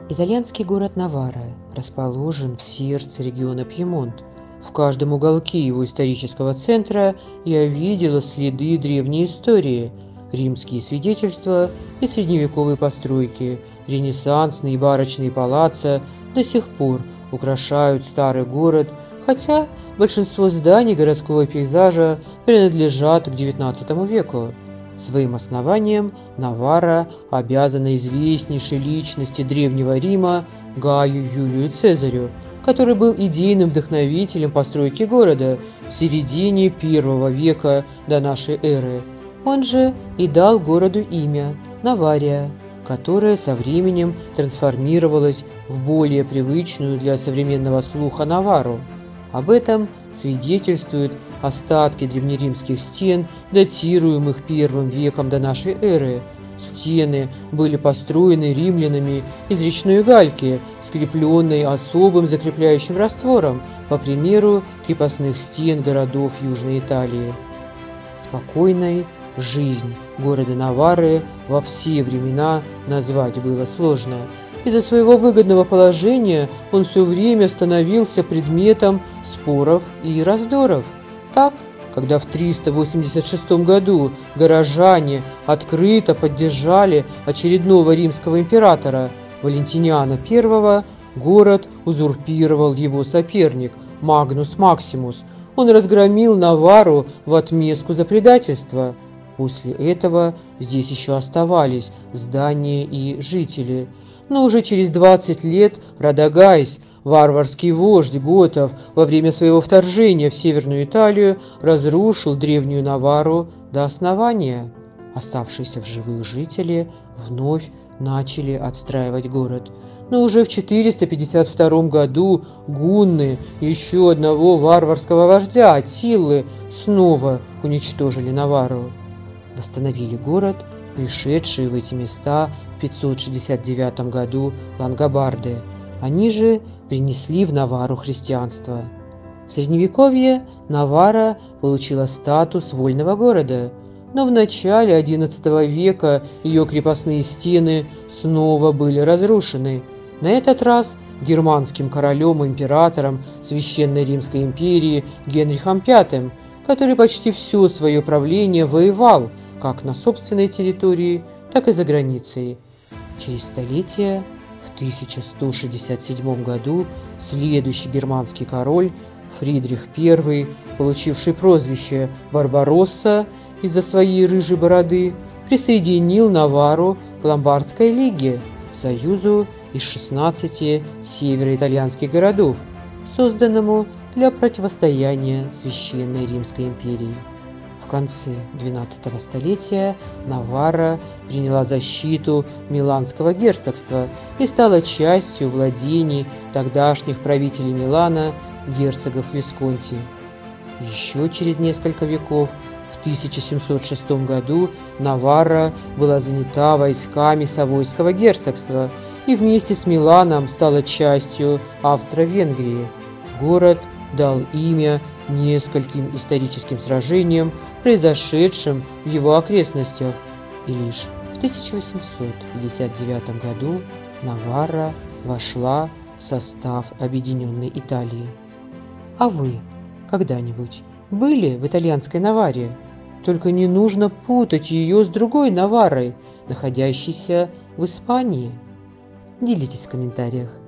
Итальянский город Новара расположен в сердце региона Пьемонт. В каждом уголке его исторического центра я видела следы древней истории, римские свидетельства и средневековые постройки. Ренессансные барочные палаццо до сих пор украшают старый город, хотя большинство зданий городского пейзажа принадлежат к XIX веку. Своим основанием Новара обязана известнейшей личности Древнего Рима Гаю Юлию Цезарю, который был идейным вдохновителем постройки города в середине I века до нашей эры. Он же и дал городу имя Новария, которое со временем трансформировалось в более привычную для современного слуха Навару. Об этом свидетельствуют остатки древнеримских стен, датируемых I веком до нашей эры. Стены были построены римлянами из речной гальки, скрепленной особым закрепляющим раствором, по примеру крепостных стен городов Южной Италии. Спокойной жизнь города Новары во все времена назвать было сложно. Из-за своего выгодного положения он все время становился предметом споров и раздоров. Так, когда в 386 году горожане открыто поддержали очередного римского императора Валентиниана I, город узурпировал его соперник Магнус Максимус. Он разгромил Навару в отместку за предательство. После этого здесь еще оставались здания и жители. Но уже через 20 лет Радагайс, варварский вождь готов, во время своего вторжения в Северную Италию разрушил древнюю Навару до основания. Оставшиеся в живых жители вновь начали отстраивать город. Но уже в 452 году гунны, еще одного варварского вождя Аттилы, снова уничтожили Навару. Восстановили город пришедшие в эти места в 569 году лангобарды. Они же принесли в Навару христианство. В Средневековье Навара получила статус вольного города, но в начале XI века ее крепостные стены снова были разрушены. На этот раз германским королем-императором Священной Римской империи Генрихом V, который почти все свое правление воевал как на собственной территории, так и за границей. Через столетия, в 1167 году, следующий германский король Фридрих I, получивший прозвище Барбаросса из-за своей рыжей бороды, присоединил Навару к Ломбардской лиге, союзу из 16 североитальянских городов, созданному для противостояния Священной Римской империи. В конце XII столетия Наварра приняла защиту Миланского герцогства и стала частью владений тогдашних правителей Милана, герцогов Висконти. Еще через несколько веков, в 1706 году, Наварра была занята войсками Савойского герцогства и вместе с Миланом стала частью Австро-Венгрии. Город дал имя нескольким историческим сражениям, произошедшим в его окрестностях, и лишь в 1859 году Наварра вошла в состав Объединенной Италии. А вы когда-нибудь были в итальянской Наваре? Только не нужно путать ее с другой Наварой, находящейся в Испании. Делитесь в комментариях.